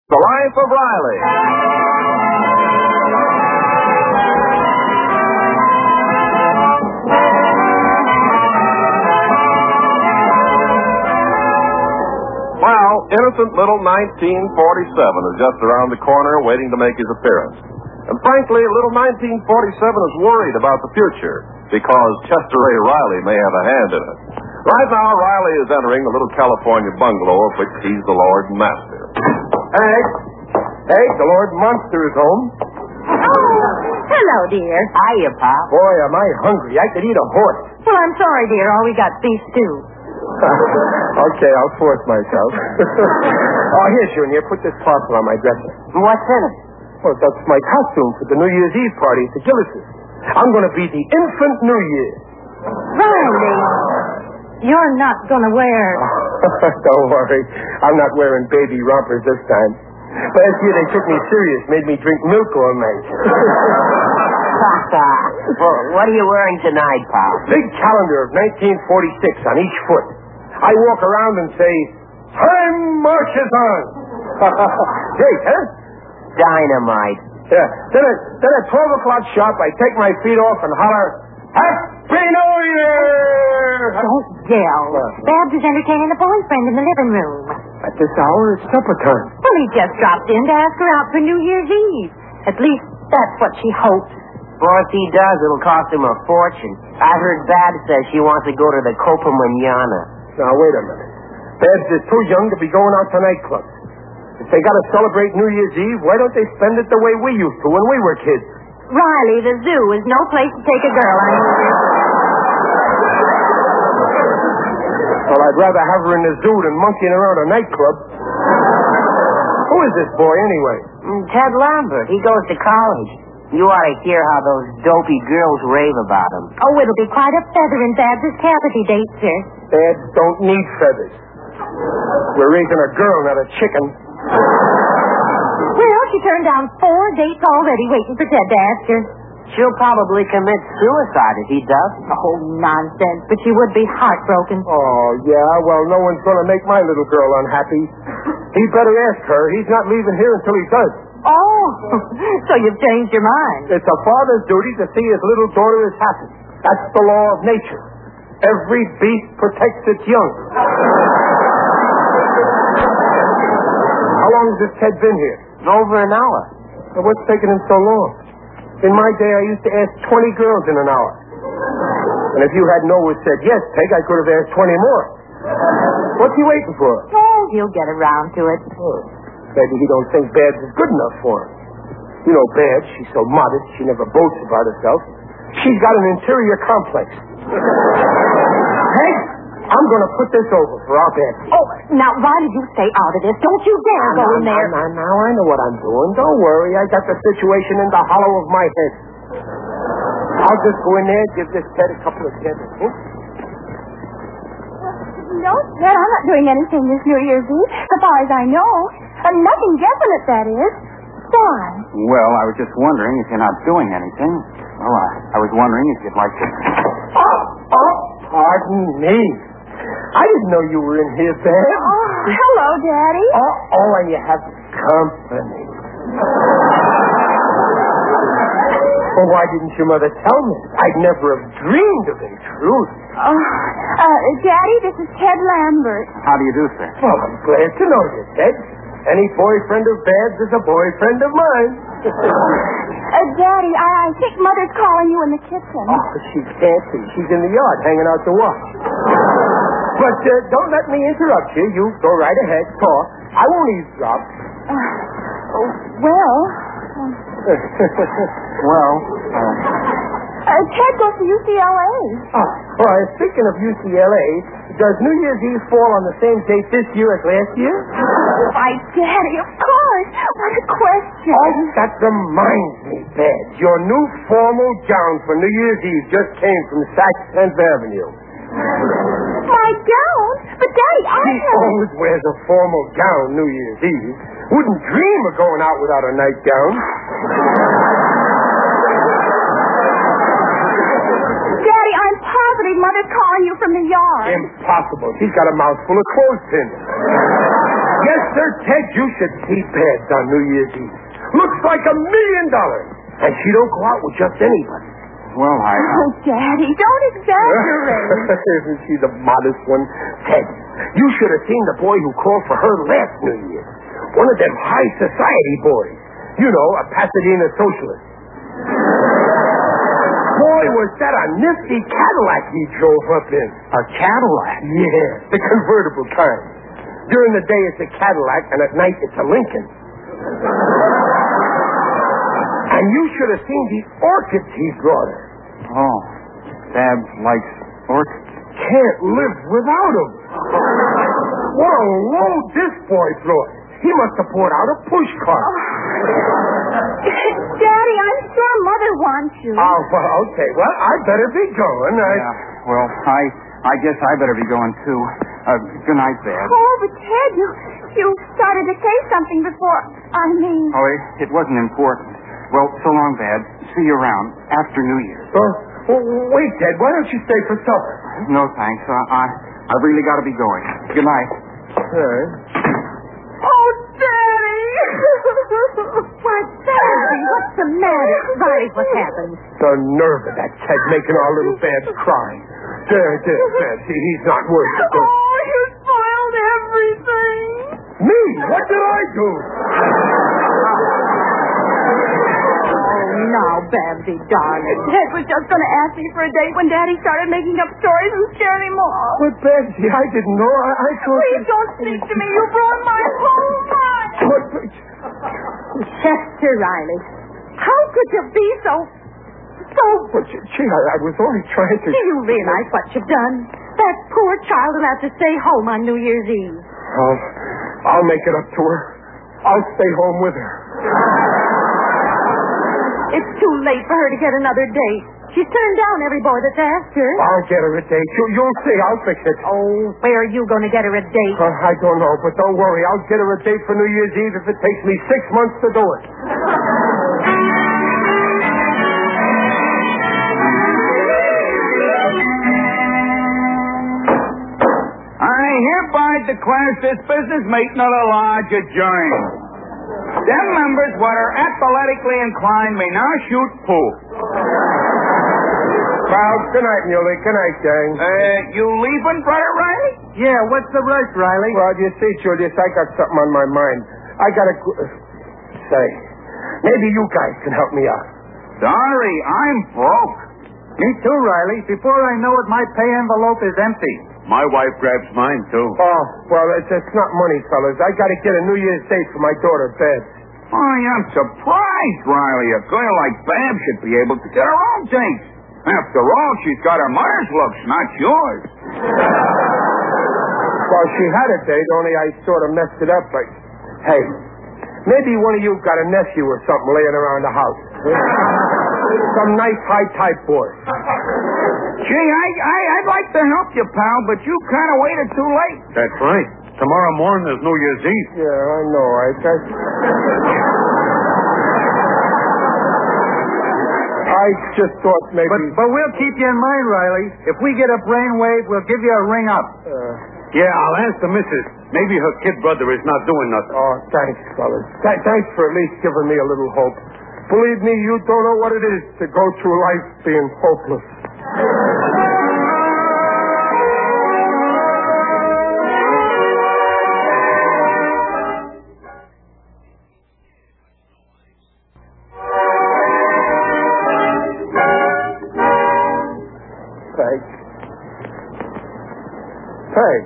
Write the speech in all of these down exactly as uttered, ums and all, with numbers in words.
The Life of Riley. Well, innocent little nineteen forty-seven is just around the corner waiting to make his appearance. And frankly, little nineteen forty-seven is worried about the future because Chester A. Riley may have a hand in it. Right now, Riley is entering the little California bungalow of which he's the Lord and Master. Hank! Hank, the Lord Monster is home. Oh, hello, dear. Hiya, Pop. Boy, am I hungry. I could eat a horse. Well, I'm sorry, dear. All we got beef stew. Okay, I'll force myself. Oh, here, Junior. Put this parcel on my dresser. What's in it? Well, that's my costume for the New Year's Eve party at the Gillis's. I'm going to be the infant New Year. Riley, you're not going to wear... Don't worry. I'm not wearing baby rompers this time. Last year they took me serious, made me drink milk all night. Well, what are you wearing tonight, Pop? Big calendar of nineteen forty-six on each foot. I walk around and say, time marches on. Great, huh? Dynamite. Yeah. Then at, then at twelve o'clock sharp, I take my feet off and holler, Happy New Year! Don't yell. What? Babs is entertaining a boyfriend in the living room. At this hour, it's supper time. Well, he just dropped in to ask her out for New Year's Eve. At least that's what she hopes. Well, if he does, it'll cost him a fortune. I heard Babs says she wants to go to the Copa Manana. Now, wait a minute. Babs is too young to be going out to nightclubs. If they got to celebrate New Year's Eve, why don't they spend it the way we used to when we were kids? Riley, the zoo is no place to take a girl on New Year's Eve. Well, I'd rather have her in the zoo than monkeying around a nightclub. Who is this boy, anyway? Ted Lambert. He goes to college. You ought to hear how those dopey girls rave about him. Oh, it'll be quite a feather in Babs' cavity date, sir. Dads don't need feathers. We're raising a girl, not a chicken. Well, she turned down four dates already waiting for Ted to ask her. She'll probably commit suicide if he does. Oh, nonsense. But she would be heartbroken. Oh, yeah? Well, no one's going to make my little girl unhappy. He better ask her. He's not leaving here until he does. Oh, so you've changed your mind. It's a father's duty to see his little daughter is happy. That's the law of nature. Every beast protects its young. How long has this Ted been here? Over an hour. Well, what's taking him so long? In my day, I used to ask twenty girls in an hour. And if you hadn't always said yes, Peg, I could have asked twenty more. What's he waiting for? Oh, he'll get around to it. Oh, maybe he don't think Babs is good enough for him. You know Babs, she's so modest, she never boasts about herself. She's got an interior complex. Hey, I'm going to put this over for our Babs. Oh, now, why did you stay out of this? Don't you dare Now, go now, in there. Now, now, now, I know what I'm doing. Don't worry. I got the situation in the hollow of my head. I'll just go in there and give this Ted a couple of kisses. Hmm? No, Ted, I'm not doing anything this New Year's Eve, as far as I know. Uh, nothing definite, that is. Why? Well, I was just wondering if you're not doing anything. Well, I, I was wondering if you'd like to... Oh, oh, pardon me. I didn't know you were in here, Babs. Oh, hello, Daddy. Oh, oh, and you have company. Well, why didn't your mother tell me? I'd never have dreamed of intruding. Oh, uh, Daddy, this is Ted Lambert. How do you do, sir? Well, I'm glad to know you, Ted. Any boyfriend of Babs is a boyfriend of mine. Uh, Daddy, I, I think Mother's calling you in the kitchen. Oh, she can't see. She's in the yard hanging out to watch. But uh, don't let me interrupt you. You go right ahead. Talk. I won't eavesdrop. Uh, oh, well... Well, uh... Uh, Ted goes to U C L A. Oh, well, speaking of U C L A, does New Year's Eve fall on the same date this year as last year? Why, Daddy, of course. What a question. Oh, that reminds me, Babs. Your new formal gown for New Year's Eve just came from Saks tenth Avenue. My gown? But, Daddy, I She have... always wears a formal gown New Year's Eve. Wouldn't dream of going out without a nightgown. Daddy, I'm positive Mother's calling you from the yard. Impossible. She's got a mouthful of clothespins. Yes, sir, Ted, you should see Babs on New Year's Eve. Looks like a million dollars. And she don't go out with just anybody. Well, I... Oh, Daddy, don't exaggerate. Isn't she the modest one? Ted, you should have seen the boy who called for her last New Year. One of them high society boys. You know, a Pasadena socialist. Boy, was that a nifty Cadillac he drove up in. A Cadillac? Yeah, the convertible kind. During the day it's a Cadillac, and at night it's a Lincoln. And you should have seen the orchids he brought her. Oh, Babs likes orchids. Can't live without them. What a load this boy brought. He must have poured out a push cart. Oh. Daddy, I'm sure Mother wants you. Oh, well, okay. Well, I better be going. I... Yeah, well, I I guess I better be going, too. Uh, good night, Babs. Oh, but Ted, you, you started to say something before. I mean... Oh, it, it wasn't important. Well, so long, Babs. See you around after New Year's. Uh, well, wait, Ted. Why don't you stay for supper? No, thanks. I I, I really got to be going. Good night. All right. Oh, Daddy! Why, Daddy, what's the matter? Riley, what happened? The nerve of that Ted making our little Babs cry. There, there, Babs. He, he's not worth it. Oh, you spoiled everything. Me? What did I do? Now, Babsy, darling. Ted was just going to ask me for a date when Daddy started making up stories and scaring him off. But, Babsy, I didn't know. I, I thought... Please don't speak to me. You ruined my whole life. What? Chester Riley, how could you be so... so... But, gee, I, I was only trying to... Do you realize what you've done? That poor child will have to stay home on New Year's Eve. Oh, I'll make it up to her. I'll stay home with her. It's too late for her to get another date. She's turned down every boy that's asked her. I'll get her a date. You, you'll see. I'll fix it. Oh, where are you going to get her a date? Uh, I don't know, but don't worry. I'll get her a date for New Year's Eve if it takes me six months to do it. I hereby declare this business meeting of the lodge adjourned. Them members what are athletically inclined may now shoot pool. Well, good night, Muley. Good night, gang. Uh, you leaving, Brother Riley? Yeah, what's the rush, Riley? Well, you see, Julius, I got something on my mind. I gotta... Say, maybe you guys can help me out. Sorry, I'm broke. Me too, Riley. Before I know it, my pay envelope is empty. My wife grabs mine, too. Oh, well, it's, it's not money, fellas. I gotta get a New Year's date for my daughter, Babs. I am surprised, Riley. A girl like Babs should be able to get her own dates. After all, she's got her mother's looks, not yours. Well, she had a date, only I sort of messed it up. But, hey, maybe one of you got a nephew or something laying around the house. Some nice high-type boy. Gee, I, I, I'd like to help you, pal, but you kind of waited too late. That's right. Tomorrow morning is New Year's Eve. Yeah, I know. I guess... I just thought maybe... But, but we'll keep you in mind, Riley. If we get a brainwave, we'll give you a ring up. Uh, Yeah, I'll ask the missus. Maybe her kid brother is not doing nothing. oh, thanks, fellas. Th- thanks for at least giving me a little hope. Believe me, you don't know what it is to go through life being hopeless. Peg. Peg.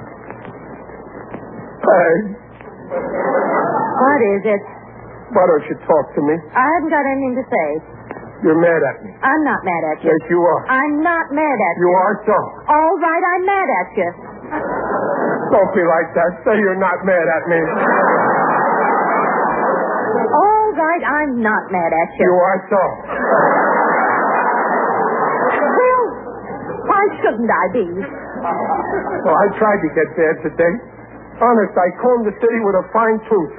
Peg. What is it? Why don't you talk to me? I haven't got anything to say. You're mad at me. I'm not mad at you. Yes, you are. I'm not mad at You you. are so. All right, I'm mad at you. Don't be like that. Say you're not mad at me. All right, I'm not mad at you. You are so. Well, why shouldn't I be? Well, I tried to get there today. Honest, I combed the city with a fine tooth.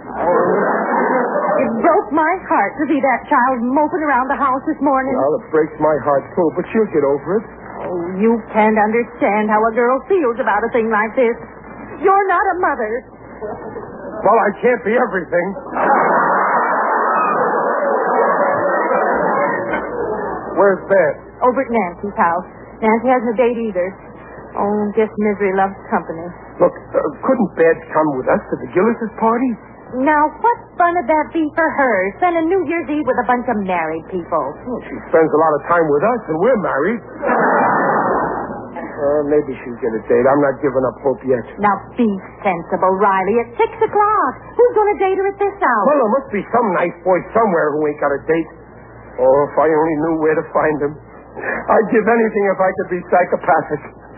It broke my heart to see that child moping around the house this morning. Well, it breaks my heart, too, but she'll get over it. Oh, you can't understand how a girl feels about a thing like this. You're not a mother. Well, I can't be everything. Where's Beth? Over at Nancy's house. Nancy hasn't a date either. Oh, guess misery loves company. Look, uh, couldn't Babs come with us to the Gillis' party? Now, what fun would that be for her, spend a New Year's Eve with a bunch of married people? Well, she spends a lot of time with us, and we're married. Uh, maybe she'll get a date. I'm not giving up hope yet. Now, be sensible, Riley. It's six o'clock. Who's going to date her at this hour? Well, there must be some nice boy somewhere who ain't got a date. Oh, if I only knew where to find him. I'd give anything if I could be psychopathic.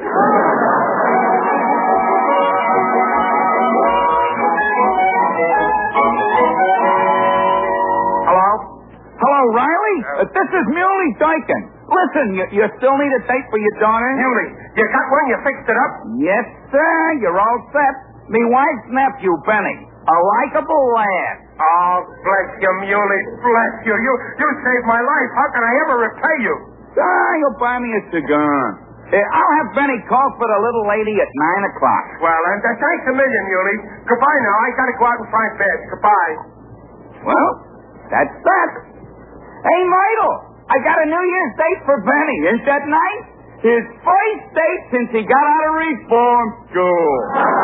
Hello? Hello, Riley? Uh, this is Muley Dykin. Listen, you, you still need a date for your daughter? Muley, you got one? You fixed it up? Yes, sir. You're all set. Me wife's nephew, Benny. A likable lad. Oh, bless you, Muley. Bless you. You you saved my life. How can I ever repay you? Ah, you'll buy me a cigar. Uh, I'll have Benny call for the little lady at nine o'clock. Well, and uh, thanks a million, Muley. Goodbye now. I gotta go out and find Beth. Goodbye. Well, that's that. Hey, Myrtle, I got a New Year's date for Benny. Isn't that nice? His first date since he got out of reform school.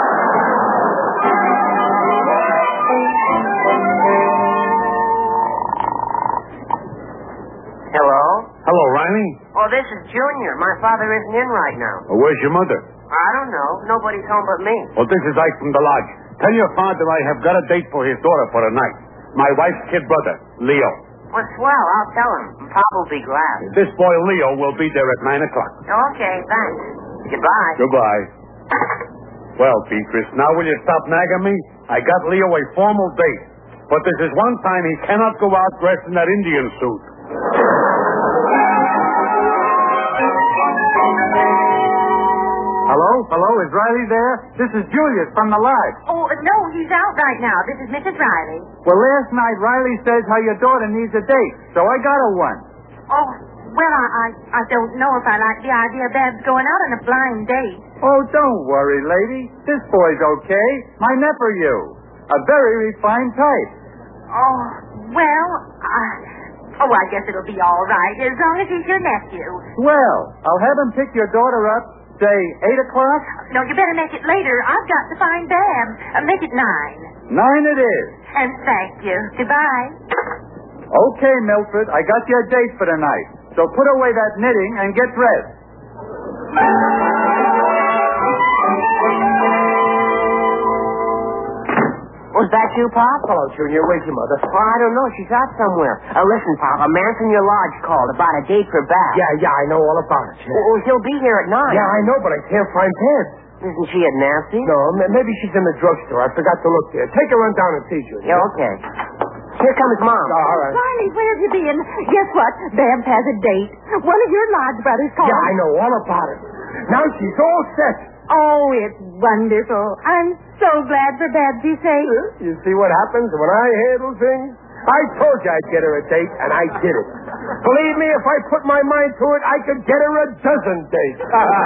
Hello? Hello, Riley. Oh, this is Junior. My father isn't in right now. Well, where's your mother? I don't know. Nobody's home but me. Well, this is Ike from the lodge. Tell your father I have got a date for his daughter for the night. My wife's kid brother, Leo. Well, swell. I'll tell him. Pop will be glad. This boy, Leo, will be there at nine o'clock. Okay, thanks. Goodbye. Goodbye. Well, Beatrice, now will you stop nagging me? I got Leo a formal date. But this is one time he cannot go out dressed in that Indian suit. Hello? Hello? Is Riley there? This is Julius from the lodge. Oh, no, he's out right now. This is Missus Riley. Well, last night Riley says how your daughter needs a date, so I got her one. Oh, well, I, I, I don't know if I like the idea of Babs going out on a blind date. Oh, don't worry, lady. This boy's okay. My nephew. A very refined type. Oh, well, I... Oh, I guess it'll be all right, as long as he's your nephew. Well, I'll have him pick your daughter up, say, eight o'clock? No, you better make it later. I've got to find Babs. Uh, make it nine. Nine it is. And thank you. Goodbye. Okay, Milford, I got your date for tonight. So put away that knitting and get dressed. Was that you, Pop? Hello, Junior. Where's your mother? Well, I don't know. She's out somewhere. Uh, listen, Pop, a man from your lodge called about a date for Babs. Yeah, yeah, I know all about it. Yeah, Well, he'll be here at nine. yeah I know, but I can't find Babs. Isn't she at Nancy? No, m- maybe she's in the drugstore. I forgot to look there. Take her run down and see Junior. Yeah, okay. Here comes Mom. Oh, all right. Riley, where have you been? Guess what? Babs has a date. One of your lodge brothers called. Yeah, I know all about it. Now she's all set. Oh, it's wonderful. I'm so glad for Babsy sake. You see what happens when I handle things? I told you I'd get her a date, and I did it. Believe me, if I put my mind to it, I could get her a dozen dates.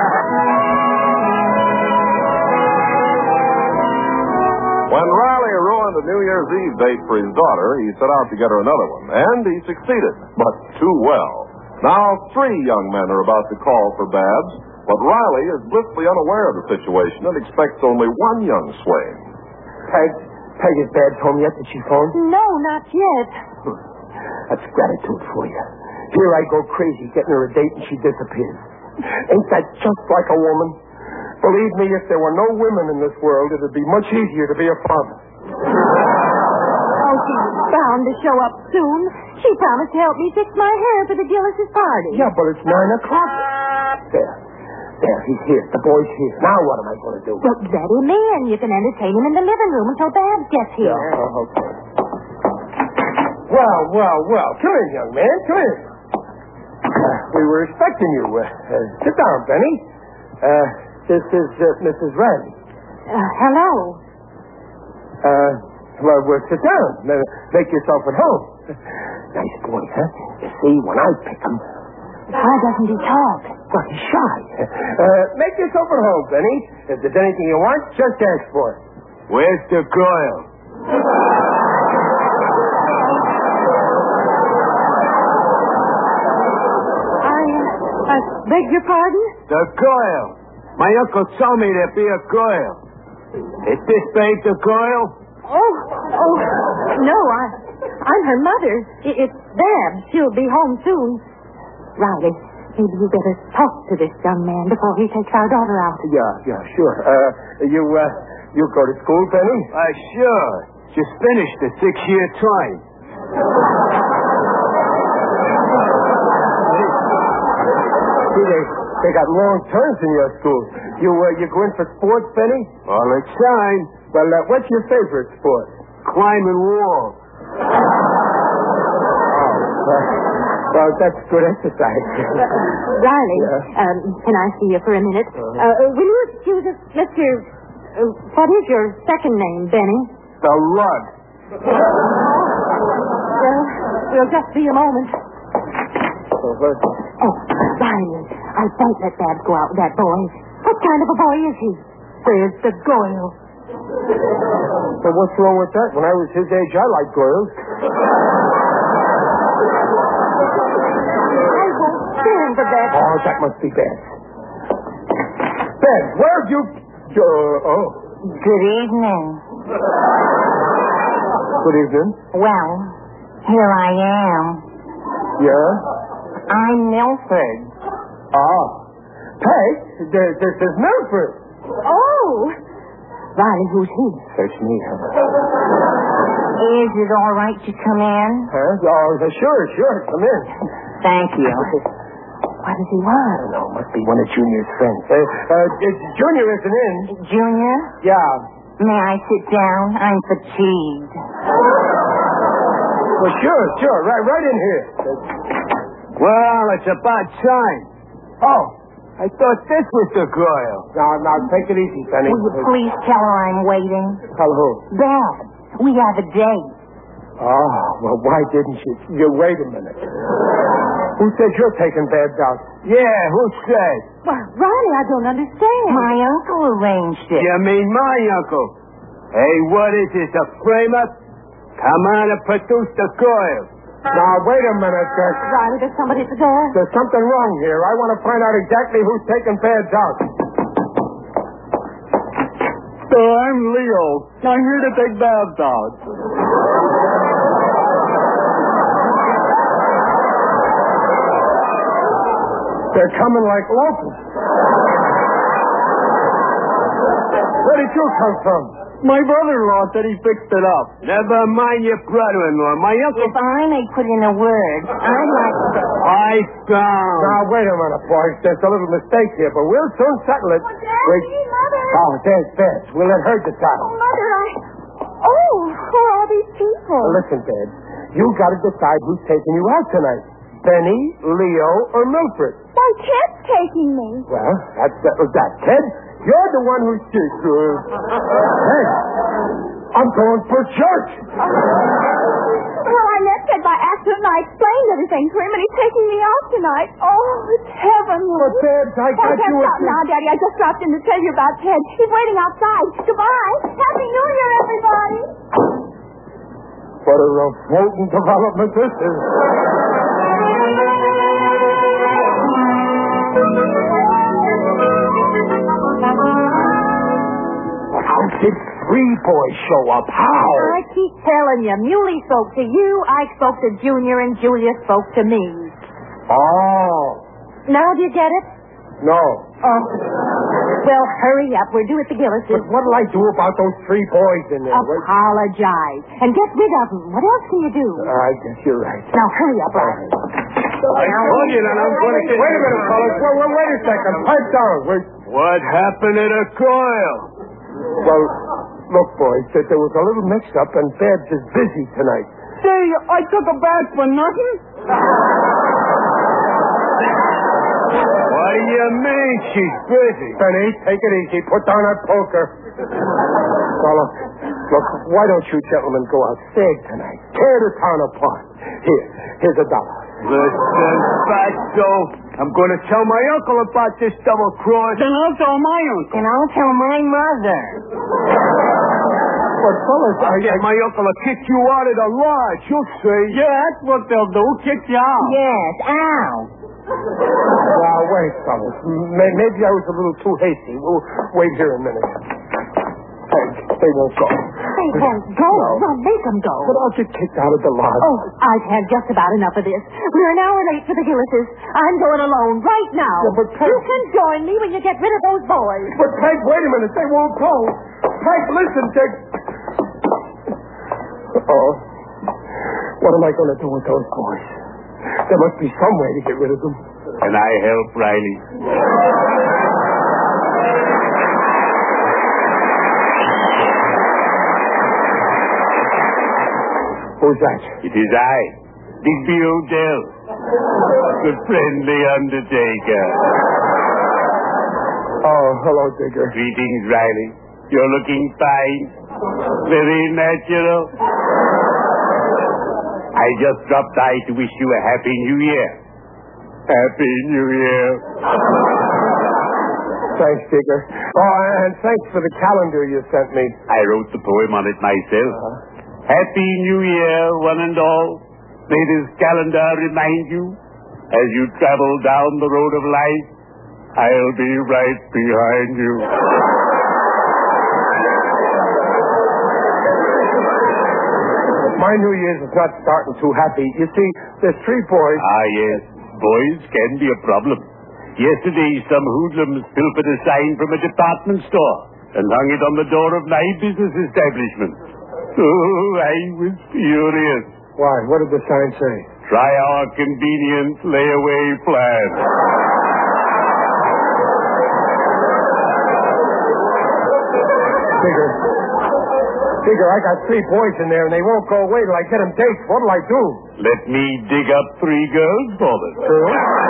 When Riley ruined a New Year's Eve date for his daughter, he set out to get her another one, and he succeeded, but too well. Now, three young men are about to call for Babs, but Riley is blissfully unaware of the situation and expects only one young swain. Peg, Peg, is Babs home yet? Did she phone? No, not yet. That's gratitude for you. Here I go crazy getting her a date and she disappears. Ain't that just like a woman? Believe me, if there were no women in this world, it would be much easier to be a father. Oh, she's bound to show up soon. She promised to help me fix my hair for the Gillis' party. Yeah, but it's nine o'clock. There. There, he's here. The boy's here. Now what am I going to do? Well, let him in. You can entertain him in the living room until Babs gets here. Yeah, uh, okay. Well, well, well. Come in, young man. Come in. Uh, we were expecting you. Uh, uh, sit down, Benny. Uh, this is uh, Missus Riley. Uh, hello. Uh, well, well, sit down. Uh, make yourself at home. Nice boy, huh? You see, when I pick him... Why doesn't he talk? Well, he's shy. Uh, make yourself at home, Benny. If there's anything you want, just ask for it. Where's the girl? I, I beg your pardon? The girl. My uncle told me there'd be a girl. Is this babe the girl? Oh, oh, no, I, I'm her mother. I- It's Babs. She'll be home soon. Riley, maybe you better talk to this young man before he takes our daughter out. Yeah, yeah, sure. Uh, you, uh, you go to school, Benny? Uh, sure. Just finished the six-year term. See, they, they got long terms in your school. You, uh, you go in for sports, Benny? All the time. Well, uh, what's your favorite sport? Climbing walls. Well, that's good exercise. Riley, Yeah? um, can I see you for a minute? Uh, will you excuse us, Mister Uh, what is your second name, Benny? The lug. Well, we'll just be a moment. Uh, what? Oh, Riley, I won't let Babs go out with that boy. What kind of a boy is he? Where's the girl? So what's wrong with that? When I was his age, I liked girls. I won't stand for that. Oh, that must be bad. Ben, where have you... Uh, oh. Good evening. Good evening. Well, here I am. Yeah? I'm Milford. Ah. Peg, this, this is Milford. Oh! Riley, who's he? Search me. Is it all right to come in? Huh? Oh, sure, sure. Come in. Thank you. What does he want? No, must be one of Junior's friends. Uh, uh, Junior isn't in. Junior, Yeah. may I sit down? I'm fatigued. Well, sure, sure. Right, right in here. Well, it's about time. Oh. I thought this was the girl. Now, now, take it easy, Penny. Will you please tell her I'm waiting? Tell who? Dad, we have a date. Oh, well, why didn't you? You wait a minute. Who said you're taking Babs out? Yeah, who said? Well, Riley, I don't understand. My uncle arranged it. You mean my uncle? Hey, what is this, a frame-up? Come on and produce the girl. Now, wait a minute, Jack. Riley, there's somebody at the door. There's something wrong here. I want to find out exactly who's taking Babs out. So I'm Leo. I'm here to take Babs out. They're coming like locusts. Where did you come from? My brother-in-law said he fixed it up. Never mind your brother-in-law. My uncle... If I may put in a word, I'd like to... I found... Now, wait a minute, boys. There's a little mistake here, but we'll soon settle it. Oh, Daddy, Mother. Oh, there's Babs. We'll let her decide. Oh, Mother, I... Oh, who are all these people? Now, listen, Babs. You got to decide who's taking you out tonight. Benny, Leo, or Milford. Why, Ted's taking me. Well, that settles that. Ted, you're the one who's sick. Uh, Ted, I'm going for church. Well, I met Ted by accident, and I explained everything to him, and he's taking me out tonight. Oh, it's heavenly. But, Babs, I Oh, got Ted, you a... stop now, Daddy. I just dropped in to tell you about Ted. He's waiting outside. Goodbye. Happy New Year, everybody. What a revolting development this is. How did three boys show up? How? I keep telling you, Muley spoke to you, I spoke to Junior, and Julia spoke to me. Oh. Now do you get it? No. Oh. Well, hurry up. We're due at the Gillises. But what'll I do about those three boys in there? Wait- Apologize. And get rid of them. What else can you do? I guess you're right. Now, hurry up, Riley. I told you that I'm going to get... Wait a minute, fellas. Wait, wait, wait a second. Pipe down. Wait. What happened to the girl? Well, look, boys, that there was a little mix-up, and Babs is busy tonight. Say, I took a bath for nothing? What do you mean she's busy? Benny, take it easy. Put down that poker. Well, look, look, why don't you gentlemen go out stag tonight? Tear the town apart. Here, here's a dollar. Listen, Fatso, I'm going to tell my uncle about this double cross. Then I'll tell my uncle. And I'll tell my mother. But, fellas, I... Yeah, my uncle will kick you out of the lodge. You'll see. Yeah, that's what they'll do. Kick you out. Yes, ow. Now, wait, fellas. May- Maybe I was a little too hasty. We'll wait here a minute. Hey, they won't go. They won't go. Well, make them go. But I'll get kicked out of the lodge. Oh, I've had just about enough of this. We're an hour late for the Gillises. I'm going alone right now. Yeah, but Peg... You can join me when you get rid of those boys. But, Peg, wait a minute. They won't go. Peg, listen, Peg. Oh, what am I going to do with those boys? There must be some way to get rid of them. Can I help, Riley? Who's that? It is I, Digby Odell, the friendly undertaker. Oh, hello, Digger. Greetings, Riley. You're looking fine. Very natural. I just dropped by to wish you a Happy New Year. Happy New Year. Thanks, Digger. Oh, and thanks for the calendar you sent me. I wrote the poem on it myself. Uh-huh. Happy New Year, one and all. May this calendar remind you, as you travel down the road of life, I'll be right behind you. My New Year's is not starting too happy. You see, there's three boys. Ah, yes. Boys can be a problem. Yesterday, some hoodlums pilfered a sign from a department store and hung it on the door of my business establishment. Oh, I was furious. Why? What did the sign say? Try our convenient layaway plan. Digger. Digger, I got three boys in there, and they won't go away till I get them dates. What'll I do? Let me dig up three girls for them. Sure.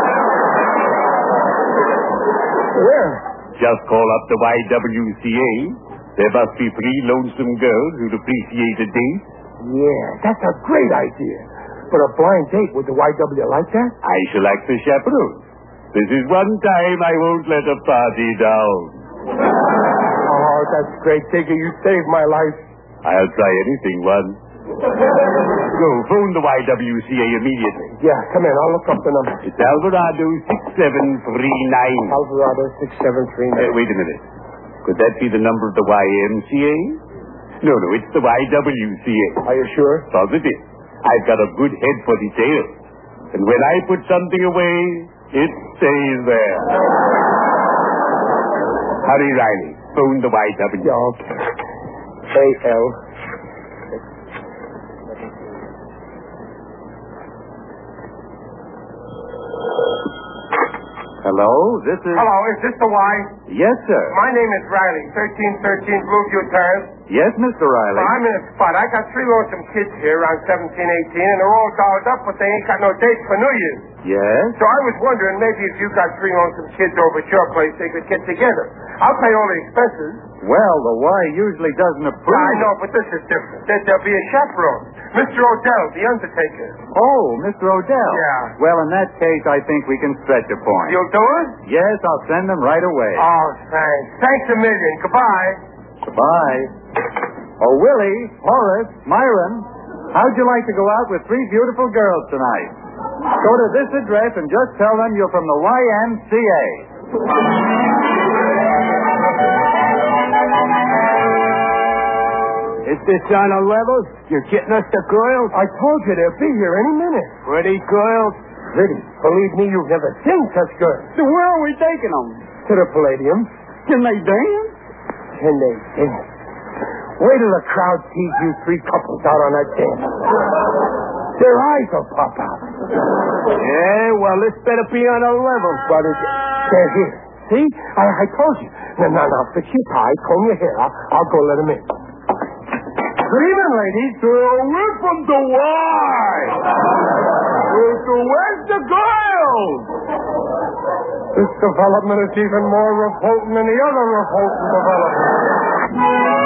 Where? Just call up the Y W C A. There must be three lonesome girls who'd appreciate a date. Yeah, that's a great idea. But a blind date with the Y W like that? I shall act the chaperone. This is one time I won't let a party down. Oh, that's great, Digger. You saved my life. I'll try anything once. Go, phone the Y W C A immediately. Yeah, come in. I'll look up the number. It's Alvarado six seven three nine. Alvarado six seven three nine. Uh, wait a minute. Could that be the number of the Y M C A? No, no, it's the Y W C A. Are you sure? Positive. I've got a good head for details. And when I put something away, it stays there. Hurry, Riley. Phone the Y W. Yeah, okay. A L. Hello, this is... Hello, is this the Y? Yes, sir. My name is Riley, thirteen thirteen Blueview Terrace. Yes, Mister Riley. Well, I'm in a spot. I got three lonesome kids here around seventeen, eighteen, and they're all dolled up, but they ain't got no dates for New Year's. Yes? So I was wondering, maybe if you got three lonesome kids over at your place, they could get together. I'll pay all the expenses. Well, the Y usually doesn't approve. I know, but this is different. There, there'll be a chaperone. Mister Odell, the undertaker. Oh, Mister Odell. Yeah. Well, in that case, I think we can stretch a point. You'll do it? Yes, I'll send them right away. Oh, thanks. Thanks a million. Goodbye. Goodbye. Oh, Willie, Horace, Myron, how'd you like to go out with three beautiful girls tonight? Go to this address and just tell them you're from the Y M C A. Is this on a level? You're getting us the girls? I told you they'll be here any minute. Pretty girls? Pretty. Believe me, you've never seen such girls. So where are we taking them? To the Palladium. Can they dance? Can they dance? Wait till the crowd sees you three couples out on that dance. Their eyes will pop out. Yeah, well, this better be on a level. But it's, they're here. See? I, I told you. Now, now, now, fix your tie, comb your hair. I'll, I'll go let them in. Good evening, ladies. So we're from the Y. So where's the girls? This development is even more revolting than the other revolting development.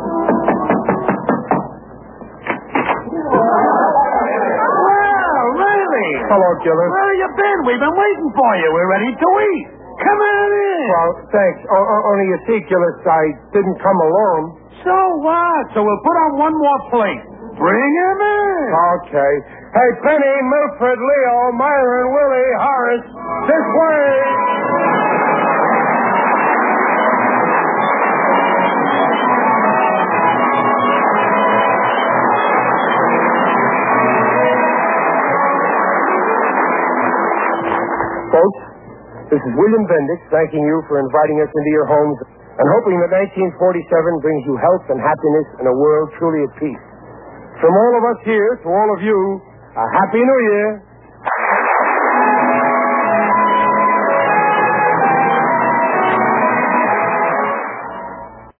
Well, circular. Where have you been? We've been waiting for you. We're ready to eat. Come on in. Well, thanks. O- o- only Ezekielus, I didn't come alone. So what? So we'll put on one more plate. Bring him in. Okay. Hey, Penny, Milford, Leo, Myron, Willie, Horace, this way. Folks, this is William Bendix thanking you for inviting us into your homes and hoping that nineteen forty-seven brings you health and happiness in a world truly at peace. From all of us here to all of you, a Happy New Year